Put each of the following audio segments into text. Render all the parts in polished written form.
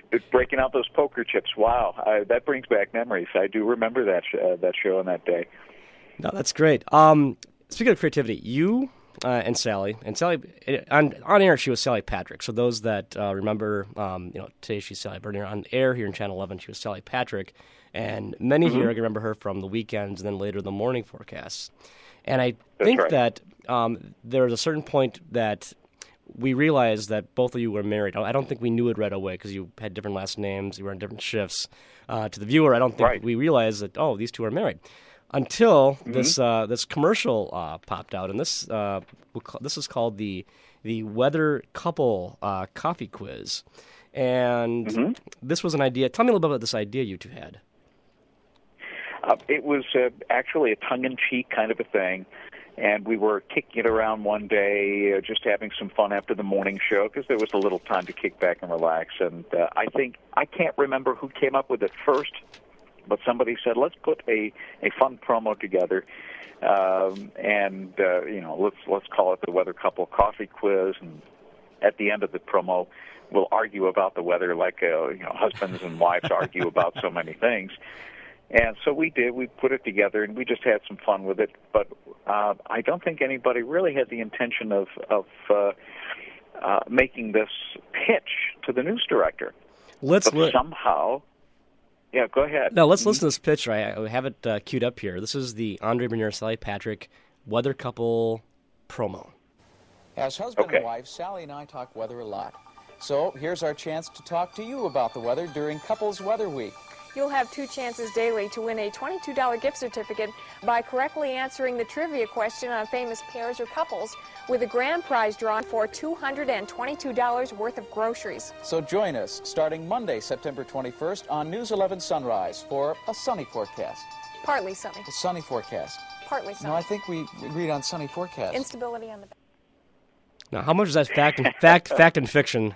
breaking out those poker chips. Wow, that brings back memories. I do remember that show on that day. No, that's great. Speaking of creativity, you and Sally on air, she was Sally Patrick. So those that remember, today she's Sally Bernier. On air here in Channel 11, she was Sally Patrick, and many here can remember her from the weekends and then later the morning forecasts. And I think that there was a certain point that we realized that both of you were married. I don't think we knew it right away because you had different last names, you were on different shifts. To the viewer, I don't think we realized that, these two are married. Until this commercial popped out, and this is called the Weather Couple Coffee Quiz. And this was an idea. Tell me a little bit about this idea you two had. It was actually a tongue-in-cheek kind of a thing. And we were kicking it around one day, just having some fun after the morning show, because there was a little time to kick back and relax. And I can't remember who came up with it first, but somebody said, let's put a fun promo together, and let's call it the Weather Couple Coffee Quiz. And at the end of the promo, we'll argue about the weather like husbands and wives argue about so many things. And so we did. We put it together, and we just had some fun with it. But I don't think anybody really had the intention of making this pitch to the news director. Somehow, yeah, go ahead. No, let's listen to this pitch. I have it queued up here. This is the Andre Bernier, Sally Patrick Weather Couple promo. As husband and wife, Sally and I talk weather a lot. So here's our chance to talk to you about the weather during Couples Weather Week. You'll have 2 chances daily to win a $22 gift certificate by correctly answering the trivia question on famous pairs or couples, with a grand prize drawn for $222 worth of groceries. So join us starting Monday, September 21st on News 11 Sunrise for a sunny forecast. Partly sunny. A sunny forecast. Partly sunny. No, I think we agreed on sunny forecast. Instability on the... Now, how much is that fact and fiction?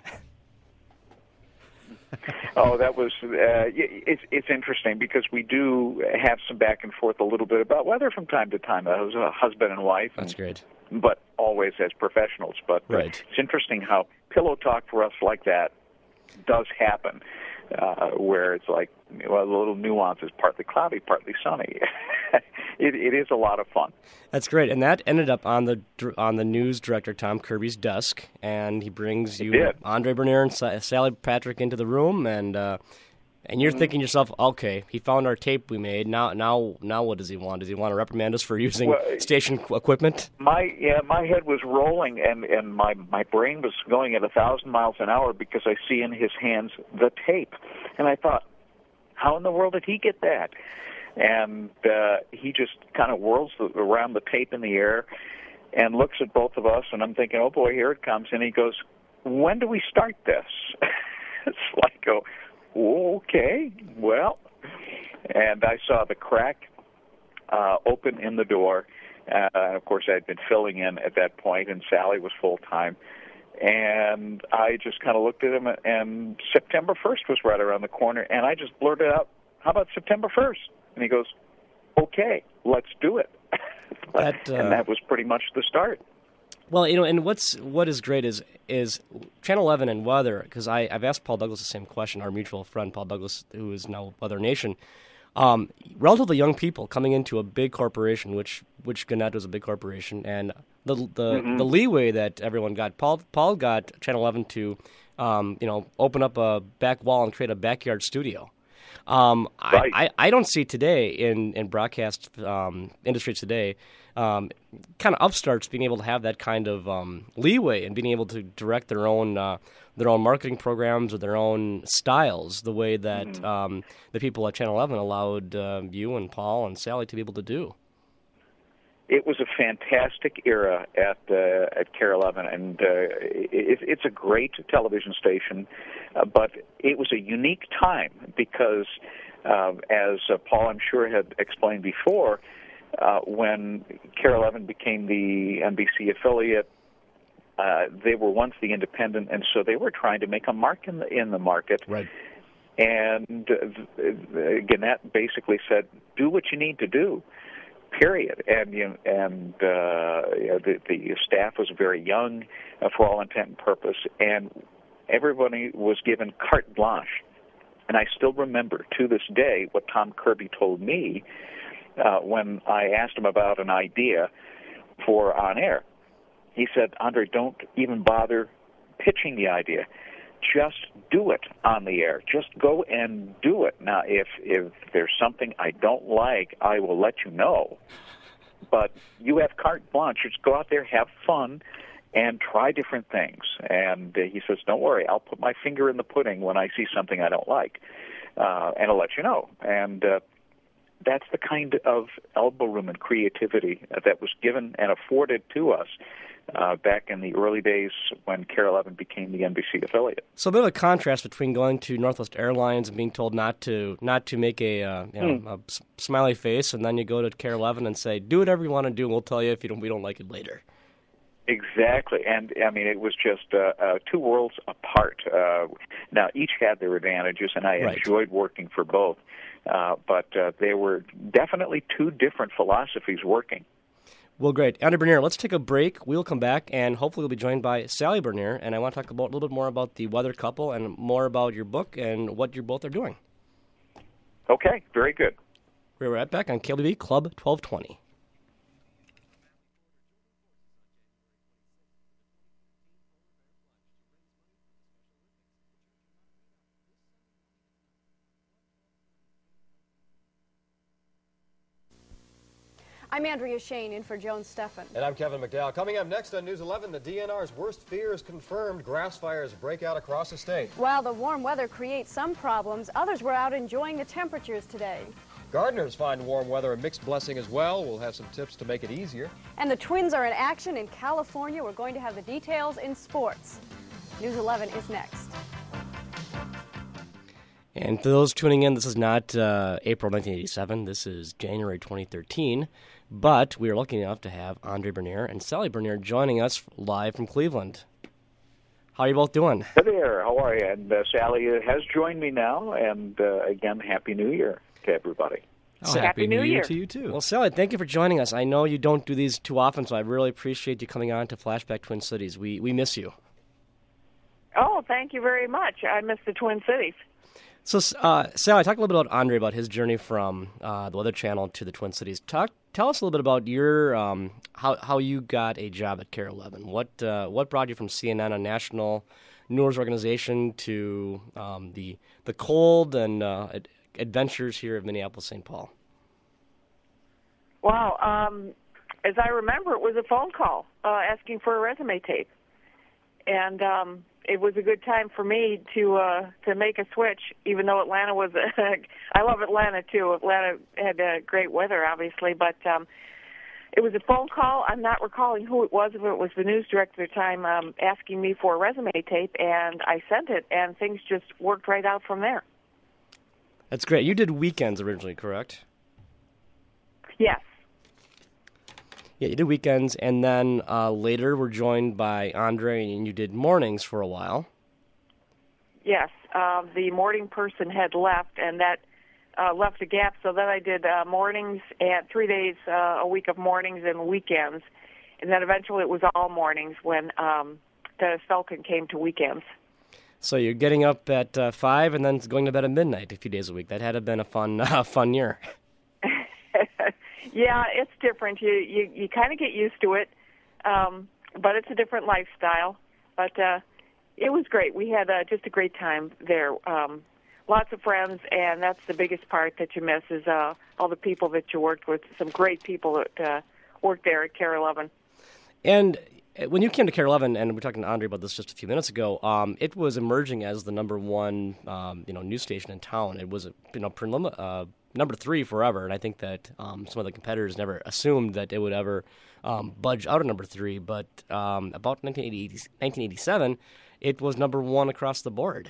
Oh, that was it's interesting because we do have some back and forth a little bit about weather from time to time. That was a husband and wife. That's great. But always as professionals. But it's interesting how pillow talk for us like that does happen, where it's like, well, the little nuances, partly cloudy, partly sunny. It is a lot of fun. That's great, and that ended up on the news director Tom Kirby's desk, and he brings you Andre Bernier and Sally Patrick into the room, and you're thinking to yourself, okay, he found our tape we made. Now, what does he want? Does he want to reprimand us for using station equipment? My head was rolling, and my brain was going at 1,000 miles an hour because I see in his hands the tape, and I thought, how in the world did he get that? And he just kind of whirls around the tape in the air and looks at both of us, and I'm thinking, oh, boy, here it comes. And he goes, when do we start this? It's like, okay, well. And I saw the crack open in the door. And, of course, I had been filling in at that point, and Sally was full-time. And I just kind of looked at him, and September 1st was right around the corner, and I just blurted out, how about September 1st? And he goes, okay, let's do it. And that was pretty much the start. Well, and what is great is Channel 11 and weather, because I've asked Paul Douglas the same question, our mutual friend Paul Douglas, who is now Weather Nation. Relatively young people coming into a big corporation, which Gannett was a big corporation, and the leeway that everyone got. Paul got Channel 11 to open up a back wall and create a backyard studio. I don't see today in broadcast industry today kind of upstarts being able to have that kind of leeway and being able to direct their own marketing programs or their own styles the way that the people at Channel 11 allowed you and Paul and Sally to be able to do. It was a fantastic era at KARE 11, and it's a great television station, but it was a unique time because, as Paul, I'm sure, had explained before, when KARE 11 became the NBC affiliate, they were once the independent, and so they were trying to make a mark in the market. Right. And Gannett basically said, do what you need to do. Period. And the staff was very young for all intent and purpose, and everybody was given carte blanche. And I still remember to this day what Tom Kirby told me when I asked him about an idea for On Air. He said, Andre, don't even bother pitching the idea. Just do it on the air. Just go and do it. Now, if there's something I don't like, I will let you know. But you have carte blanche. Just go out there, have fun, and try different things. And he says, don't worry, I'll put my finger in the pudding when I see something I don't like, and I'll let you know. And that's the kind of elbow room and creativity that was given and afforded to us back in the early days when KARE 11 became the NBC affiliate. So a bit of a contrast between going to Northwest Airlines and being told not to make a smiley face, and then you go to KARE 11 and say, do whatever you want to do, and we'll tell you if we don't like it later. Exactly, and I mean it was just two worlds apart. Now each had their advantages, and I enjoyed working for both, but they were definitely two different philosophies working. Well, great. Andre Bernier, let's take a break. We'll come back, and hopefully we'll be joined by Sally Bernier, and I want to talk a little bit more about the Weather Couple and more about your book and what you both are doing. Okay, very good. We're right back on KLBV Club 1220. I'm Andrea Shane in for Joan Steffen. And I'm Kevin McDowell. Coming up next on News 11, the DNR's worst fears confirmed. Grass fires break out across the state. While the warm weather creates some problems, others were out enjoying the temperatures today. Gardeners find warm weather a mixed blessing as well. We'll have some tips to make it easier. And the Twins are in action in California. We're going to have the details in sports. News 11 is next. And for those tuning in, this is not April 1987. This is January 2013. But we are lucky enough to have Andre Bernier and Sally Bernier joining us live from Cleveland. How are you both doing? Hey there, how are you? And Sally has joined me now, and again, Happy New Year to everybody. Oh, Happy New Year to you, too. Well, Sally, thank you for joining us. I know you don't do these too often, so I really appreciate you coming on to Flashback Twin Cities. We miss you. Oh, thank you very much. I miss the Twin Cities. So, Sally, talk a little bit about Andre, about his journey from the Weather Channel to the Twin Cities. Tell us a little bit about your how you got a job at KARE 11. What brought you from CNN, a national news organization, to the cold and adventures here of Minneapolis, St. Paul? Wow. As I remember, it was a phone call asking for a resume tape. And it was a good time for me to make a switch, even though Atlanta was I love Atlanta, too. Atlanta had great weather, obviously, but it was a phone call. I'm not recalling who it was, if it was the news director at the time, asking me for a resume tape, and I sent it, and things just worked right out from there. That's great. You did weekends originally, correct? Yes. Yeah, you did weekends, and then later were joined by Andre, and you did mornings for a while. Yes, the morning person had left, and that left a gap, so then I did mornings and 3 days a week of mornings and weekends, and then eventually it was all mornings when Dennis Felkin came to weekends. So you're getting up at 5 and then going to bed at midnight a few days a week. That had to have been a fun year. Yeah, it's different. You kind of get used to it, but it's a different lifestyle. But it was great. We had just a great time there. Lots of friends, and that's the biggest part that you miss is all the people that you worked with, some great people that worked there at KARE 11. And when you came to KARE 11, and we were talking to Andre about this just a few minutes ago, it was emerging as the number one news station in town. It was number 3 forever, and I think that some of the competitors never assumed that it would ever budge out of number 3. But about 1987, it was number 1 across the board.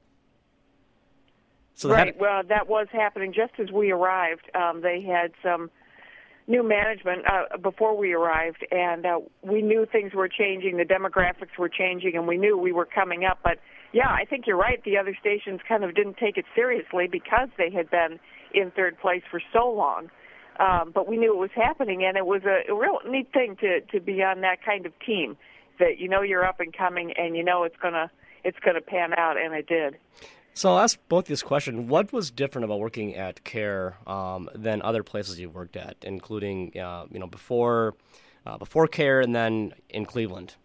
So right. Well, that was happening just as we arrived. They had some new management before we arrived, and we knew things were changing. The demographics were changing, and we knew we were coming up. But, yeah, I think you're right. The other stations kind of didn't take it seriously because they had been in third place for so long. But we knew it was happening, and it was a real neat thing to be on that kind of team, that you know you're up and coming, and you know it's it's going to pan out, and it did. So I'll ask both this question. What was different about working at CARE than other places you worked at, including before CARE and then in Cleveland?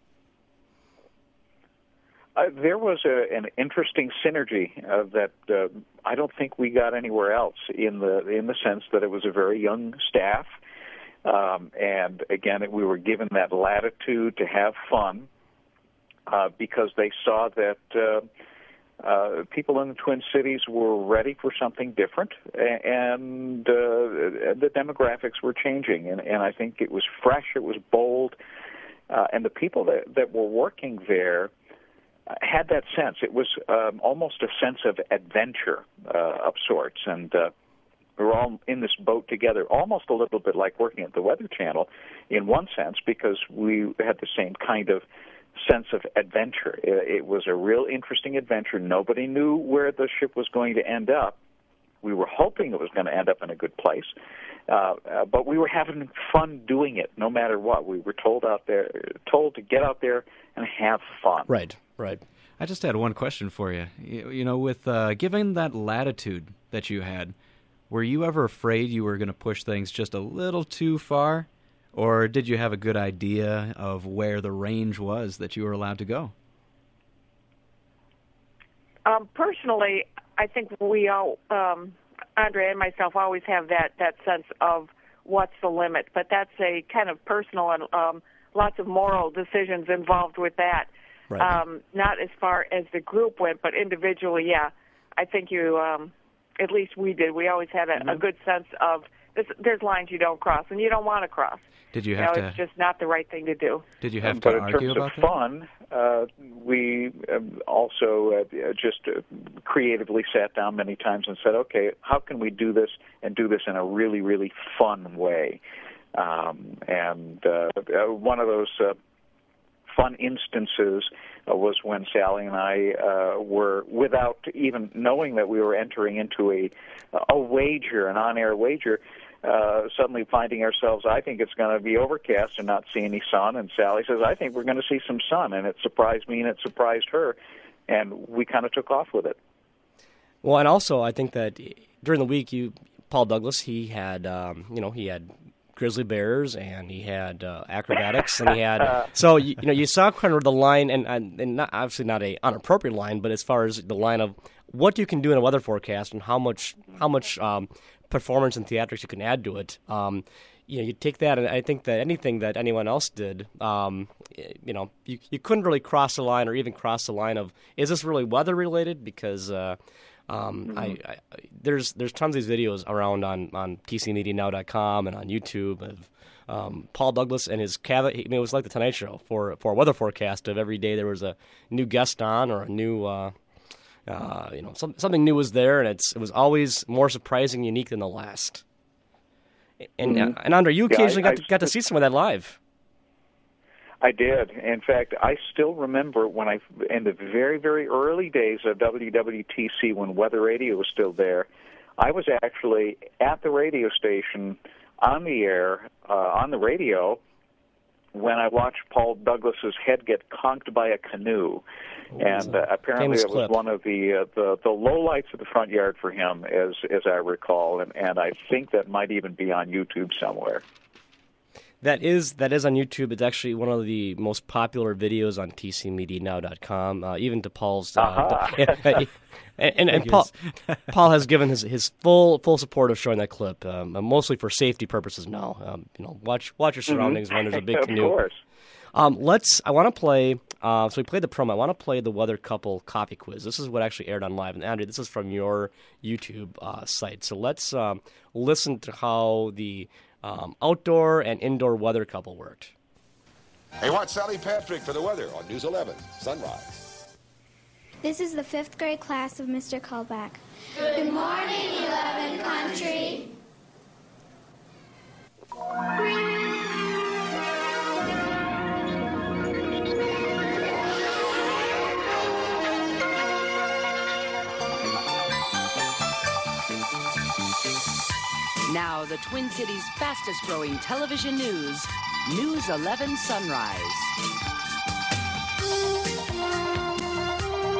There was an interesting synergy that I don't think we got anywhere else in the sense that it was a very young staff, and again we were given that latitude to have fun because they saw that people in the Twin Cities were ready for something different, and the demographics were changing, and I think it was fresh, it was bold, and the people that were working there had that sense. It was almost a sense of adventure of sorts, and we were all in this boat together, almost a little bit like working at the Weather Channel in one sense, because we had the same kind of sense of adventure. It was a real interesting adventure. Nobody knew where the ship was going to end up. We were hoping it was going to end up in a good place, but we were having fun doing it no matter what. We were told to get out there and have fun. Right. I just had one question for you. You know, with given that latitude that you had, were you ever afraid you were going to push things just a little too far? Or did you have a good idea of where the range was that you were allowed to go? Personally, I think we all, Andre and myself, always have that sense of what's the limit. But that's a kind of personal and lots of moral decisions involved with that. Right. Not as far as the group went, but individually, yeah. I think you, at least we did. We always had a good sense of there's lines you don't cross, and you don't want to cross. Did you have to? It's just not the right thing to do. Did you have to argue about that? But in terms of fun, we also just creatively sat down many times and said, okay, how can we do this and do this in a really, really fun way? And one of those fun instances was when Sally and I were, without even knowing that we were entering into a wager, an on-air wager, suddenly finding ourselves, I think it's going to be overcast and not see any sun, and Sally says, I think we're going to see some sun, and it surprised me and it surprised her, and we kind of took off with it. Well, and also I think that during the week, Paul Douglas, he had grizzly bears, and he had acrobatics, and he had so you saw kind of the line, and not, obviously not a unappropriate line, but as far as the line of what you can do in a weather forecast and how much performance and theatrics you can add to it. You take that, and I think that anything that anyone else did, you couldn't really cross the line, or even cross the line of, is this really weather related? Because there's tons of these videos around on tcmedianow.com and on YouTube of Paul Douglas and his it was like the Tonight Show for a weather forecast of every day there was a new guest on, or a new something new was there, and it was always more surprising, unique than the last. And and Andre, you occasionally got to see some of that live. I did. In fact, I still remember in the very, very early days of WWTC, when weather radio was still there, I was actually at the radio station on the air, on the radio, when I watched Paul Douglas's head get conked by a canoe. And apparently it was one of the lowlights of the front yard for him, as I recall, and I think that might even be on YouTube somewhere. That is on YouTube. It's actually one of the most popular videos on tcmedianow.com, even to Paul's. And Paul has given his full support of showing that clip, mostly for safety purposes now. Watch your surroundings when there's a big canoe. Of course. I want to play, so we played the promo. I want to play the Weather Couple Coffee Quiz. This is what actually aired on live. And Andrew, this is from your YouTube site. So let's listen to how the outdoor and indoor weather couple worked. Hey, watch Sally Patrick for the weather on News 11, Sunrise. This is the 5th grade class of Mr. Callback. Good morning, 11 Country. Now, the Twin Cities' fastest-growing television news, News 11 Sunrise.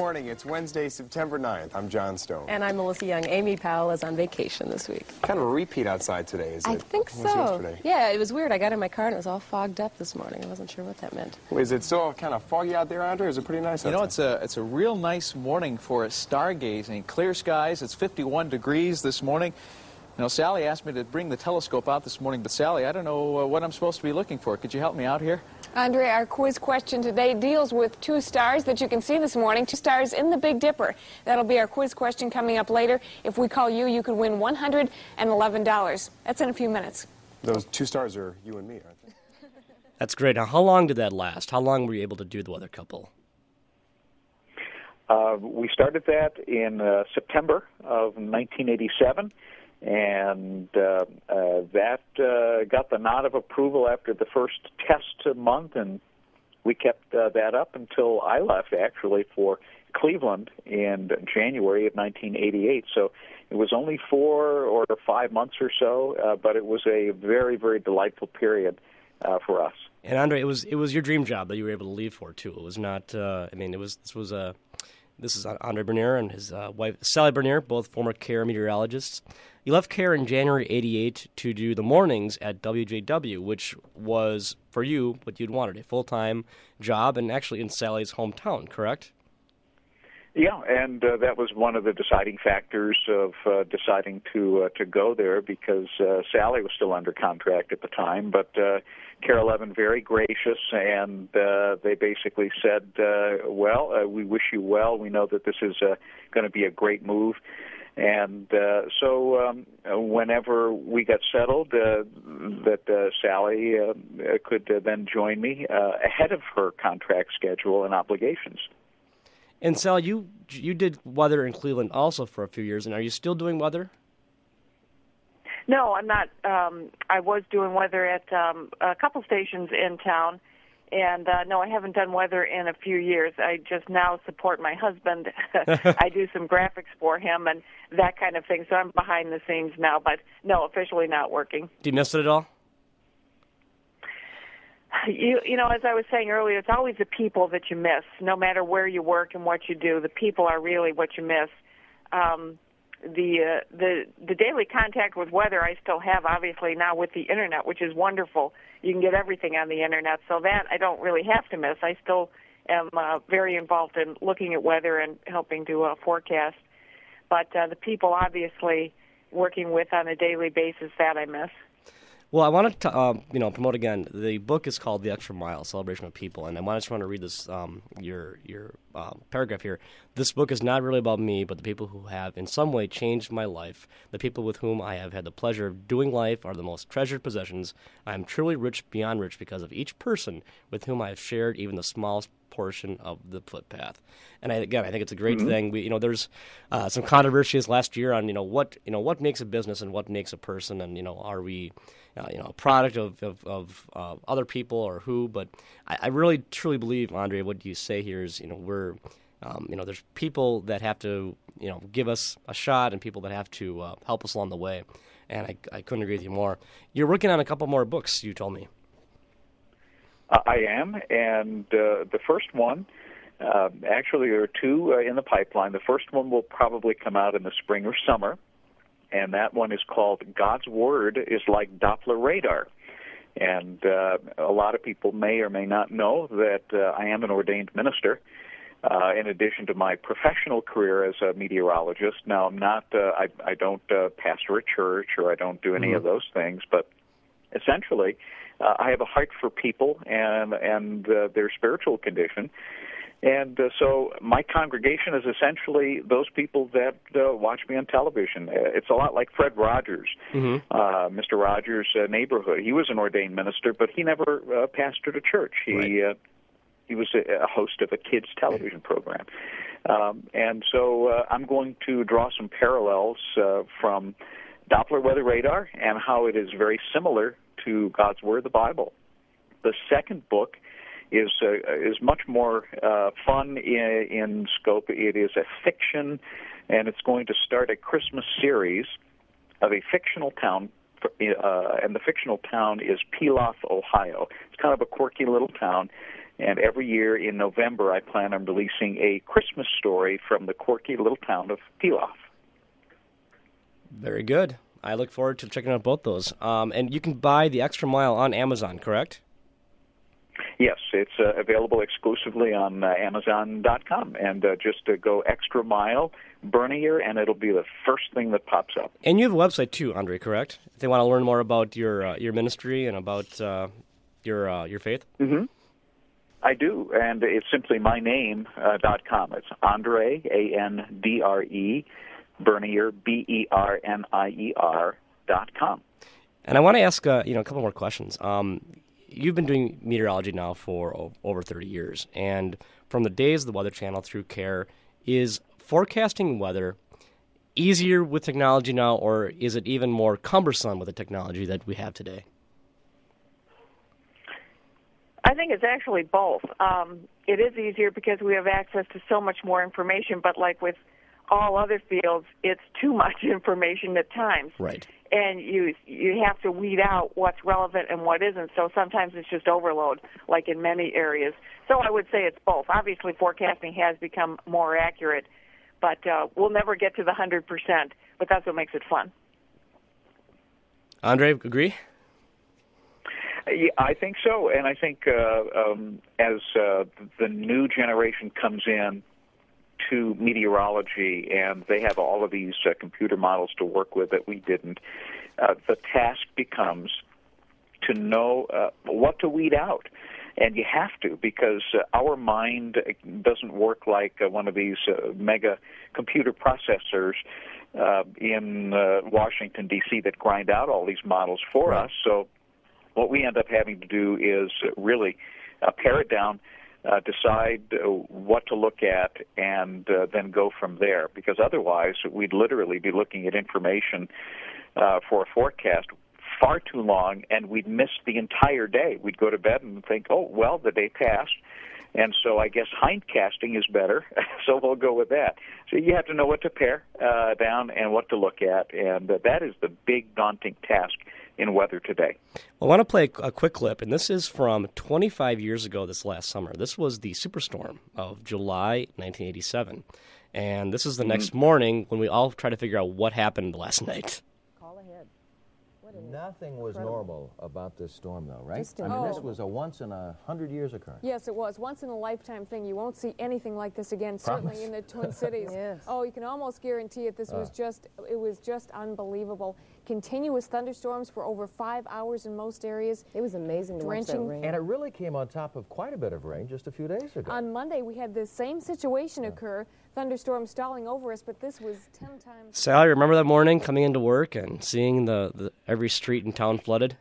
morning. It's Wednesday, September 9th. I'm John Stone. And I'm Melissa Young. Amy Powell is on vacation this week. Kind of a repeat outside today, is it? I think so. Yesterday? Yeah, it was weird. I got in my car and it was all fogged up this morning. I wasn't sure what that meant. Well, is it still kind of foggy out there, Andre? Or is it pretty nice outside? You know, it's a real nice morning for stargazing. Clear skies. It's 51 degrees this morning. You know, Sally asked me to bring the telescope out this morning, but Sally, I don't know what I'm supposed to be looking for. Could you help me out here? Andre, our quiz question today deals with 2 stars that you can see this morning, 2 stars in the Big Dipper. That'll be our quiz question coming up later. If we call you, you could win $111. That's in a few minutes. Those 2 stars are you and me, aren't they? That's great. Now, how long did that last? How long were you able to do the weather couple? We started that in September of 1987. And that got the nod of approval after the first test month, and we kept that up until I left, actually, for Cleveland in January of 1988. So it was only 4 or 5 months or so, but it was a very, very delightful period for us. And Andre, it was your dream job that you were able to leave for, too. It was not. This is Andre Bernier and his wife Sally Bernier, both former KARE meteorologists. You left KARE in January '88 to do the mornings at WJW, which was, for you, what you'd wanted, a full-time job, and actually in Sally's hometown, correct? Yeah, and that was one of the deciding factors of deciding to go there, because Sally was still under contract at the time, but KARE 11 very gracious, and they basically said, we wish you well. We know that this is going to be a great move. And so whenever we got settled, that Sally could then join me ahead of her contract schedule and obligations. And Sally, you did weather in Cleveland also for a few years, and are you still doing weather? No, I'm not. I was doing weather at a couple stations in town, and no, I haven't done weather in a few years. I just now support my husband. I do some graphics for him and that kind of thing, so I'm behind the scenes now, but no, officially not working. Do you miss it at all? You know, as I was saying earlier, it's always the people that you miss. No matter where you work and what you do, the people are really what you miss. The daily contact with weather I still have, obviously, now with the Internet, which is wonderful. You can get everything on the Internet, so that I don't really have to miss. I still am very involved in looking at weather and helping to forecast. But the people, obviously, working with on a daily basis, that I miss. Well, I wanted to promote again. The book is called The Extra Mile: Celebration of People, and I just want to read this your paragraph here. This book is not really about me, but the people who have in some way changed my life. The people with whom I have had the pleasure of doing life are the most treasured possessions. I am truly rich beyond rich because of each person with whom I have shared even the smallest portion of the footpath. And I think it's a great thing. There's some controversies last year on what makes a business and what makes a person, and are we a product of other people or who? But I really truly believe, Andre, what you say here is we're there's people that have to give us a shot and people that have to help us along the way. And I couldn't agree with you more. You're working on a couple more books, you told me. I am, and the first one, actually there are 2 in the pipeline. The first one will probably come out in the spring or summer, and that one is called God's Word is Like Doppler Radar. And a lot of people may or may not know that I am an ordained minister, in addition to my professional career as a meteorologist. Now, I'm not, I don't pastor a church, or I don't do any of those things, but essentially, I have a heart for people and their spiritual condition. And so my congregation is essentially those people that watch me on television. It's a lot like Fred Rogers, Mr. Rogers' Neighborhood. He was an ordained minister, but he never pastored a church. He was a host of a kids' television program. And so I'm going to draw some parallels from Doppler weather radar and how it is very similar to God's Word, the Bible. The second book is much more fun in scope. It is a fiction, and it's going to start a Christmas series of a fictional town, and the fictional town is Piloth, Ohio. It's kind of a quirky little town, And every year in November, I plan on releasing a Christmas story from the quirky little town of Pilaf. Very good. I look forward to checking out both those. And you can buy The Extra Mile on Amazon, correct? Yes, it's available exclusively on Amazon.com. And just go Extra Mile, Bernier, and it'll be the first thing that pops up. And you have a website too, Andre, correct? If they want to learn more about your ministry and about your faith? Mm-hmm. I do, and it's simply myname.com. It's Andre, A-N-D-R-E, Bernier, B-E-R-N-I-E-R.com. And I want to ask a couple more questions. You've been doing meteorology now for over 30 years, and from the days of the Weather Channel through CARE, is forecasting weather easier with technology now, or is it even more cumbersome with the technology that we have today? I think it's actually both. It is easier because we have access to so much more information, but like with all other fields, it's too much information at times. Right. And you have to weed out what's relevant and what isn't, so sometimes it's just overload, like in many areas. So I would say it's both. Obviously, forecasting has become more accurate, but we'll never get to the 100%, but that's what makes it fun. Andre, agree? Yeah, I think so, and I think as the new generation comes in to meteorology and they have all of these computer models to work with that we didn't, the task becomes to know what to weed out. And you have to, because our mind doesn't work like one of these mega computer processors in Washington, D.C. that grind out all these models for us. So what we end up having to do is really pare it down, decide what to look at, and then go from there. Because otherwise, we'd literally be looking at information for a forecast far too long, and we'd miss the entire day. We'd go to bed and think, oh, well, the day passed, and so I guess hindcasting is better, so we'll go with that. So you have to know what to pare down and what to look at, and that is the big, daunting task in weather today. Well, I want to play a quick clip, and this is from 25 years ago this last summer. This was the superstorm of July 1987, and this is the next morning when we all try to figure out what happened last night. Call ahead. Nothing was normal about this storm, though, right? Just I mean, this was a once-in-a-100-years occurrence. Yes, it was. Once-in-a-lifetime thing. You won't see anything like this again, Promise? certainly in the Twin Cities. Yes. Oh, you can almost guarantee it. It was just unbelievable. Continuous thunderstorms for over 5 hours in most areas. It was amazing to watch that rain. And it really came on top of quite a bit of rain just a few days ago. On Monday, we had the same situation occur, thunderstorms stalling over us, but this was 10 times. Sally, remember that morning coming into work and seeing the every street in town flooded?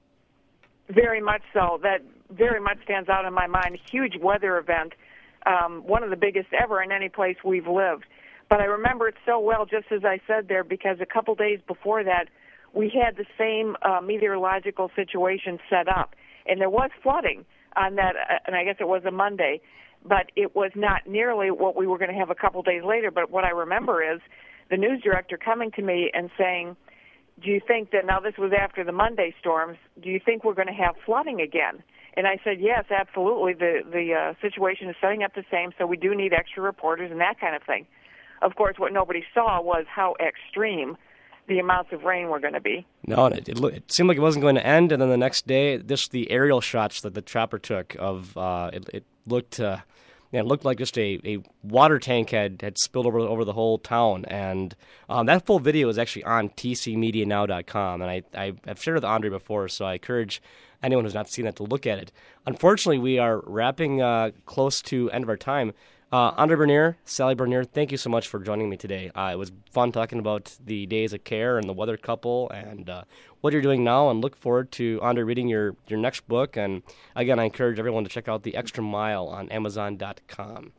Very much so. That very much stands out in my mind. Huge weather event, one of the biggest ever in any place we've lived. But I remember it so well, just as I said there, because a couple days before that, we had the same meteorological situation set up. And there was flooding on that, and I guess it was a Monday, but it was not nearly what we were going to have a couple days later. But what I remember is the news director coming to me and saying, do you think that, now this was after the Monday storms, do you think we're going to have flooding again? And I said, yes, absolutely. The situation is setting up the same, so we do need extra reporters and that kind of thing. Of course, what nobody saw was how extreme the amounts of rain were going to be. No, and it seemed like it wasn't going to end, and then the next day, the aerial shots that the chopper took of it looked like just a water tank had spilled over the whole town, and that full video is actually on tcmedianow.com, and I've shared it with Andre before, so I encourage anyone who's not seen that to look at it. Unfortunately, we are wrapping close to end of our time. Andre Bernier, Sally Bernier, thank you so much for joining me today. It was fun talking about the days of CARE and the weather couple and what you're doing now, and look forward to, Andre, reading your next book. And again, I encourage everyone to check out The Extra Mile on Amazon.com.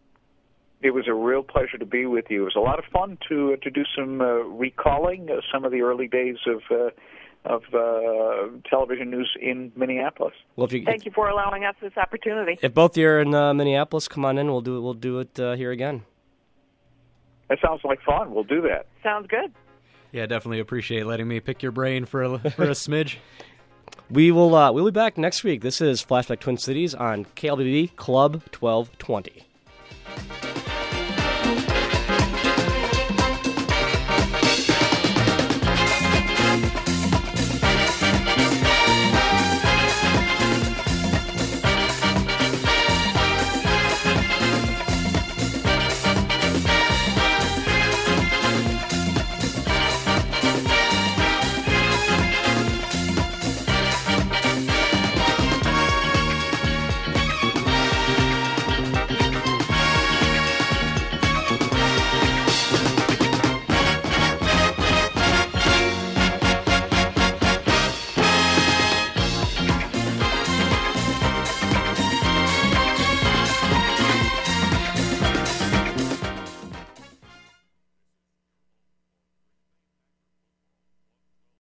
It was a real pleasure to be with you. It was a lot of fun to do some recalling some of the early days of television news in Minneapolis. Well, Thank you for allowing us this opportunity. If both you're in Minneapolis, come on in. We'll do it here again. That sounds like fun. We'll do that. Sounds good. Yeah, definitely appreciate letting me pick your brain for a smidge. We'll be back next week. This is Flashback Twin Cities on KLBB Club 1220.